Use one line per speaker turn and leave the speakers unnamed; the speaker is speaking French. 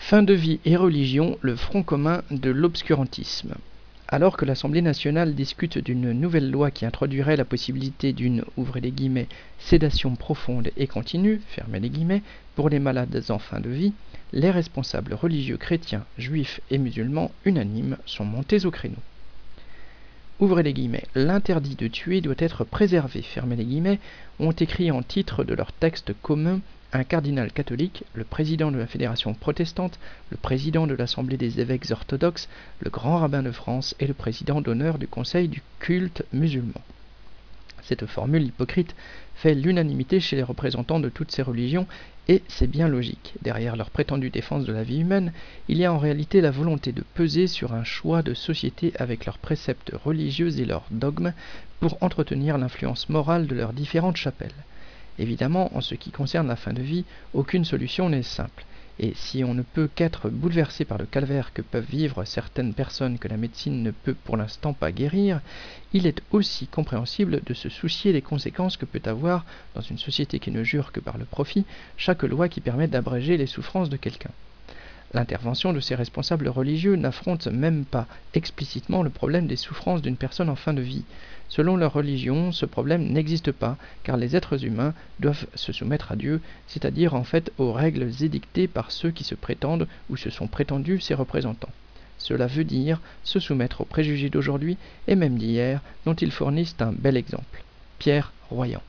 Fin de vie et religion, le front commun de l'obscurantisme. Alors que l'Assemblée nationale discute d'une nouvelle loi qui introduirait la possibilité d'une, ouvrez les guillemets, sédation profonde et continue, fermez les guillemets, pour les malades en fin de vie, les responsables religieux chrétiens, juifs et musulmans unanimes sont montés au créneau. Ouvrez les guillemets, l'interdit de tuer doit être préservé, fermez les guillemets, ont écrit en titre de leur texte commun un cardinal catholique, le président de la Fédération protestante, le président de l'Assemblée des évêques orthodoxes, le grand rabbin de France et le président d'honneur du Conseil du culte musulman. Cette formule hypocrite fait l'unanimité chez les représentants de toutes ces religions, et c'est bien logique. Derrière leur prétendue défense de la vie humaine, il y a en réalité la volonté de peser sur un choix de société avec leurs préceptes religieux et leurs dogmes pour entretenir l'influence morale de leurs différentes chapelles. Évidemment, en ce qui concerne la fin de vie, aucune solution n'est simple. Et si on ne peut qu'être bouleversé par le calvaire que peuvent vivre certaines personnes que la médecine ne peut pour l'instant pas guérir, il est aussi compréhensible de se soucier des conséquences que peut avoir, dans une société qui ne jure que par le profit, chaque loi qui permet d'abréger les souffrances de quelqu'un. L'intervention de ces responsables religieux n'affronte même pas explicitement le problème des souffrances d'une personne en fin de vie. Selon leur religion, ce problème n'existe pas, car les êtres humains doivent se soumettre à Dieu, c'est-à-dire en fait aux règles édictées par ceux qui se prétendent ou se sont prétendus ses représentants. Cela veut dire se soumettre aux préjugés d'aujourd'hui et même d'hier, dont ils fournissent un bel exemple. Pierre Royan.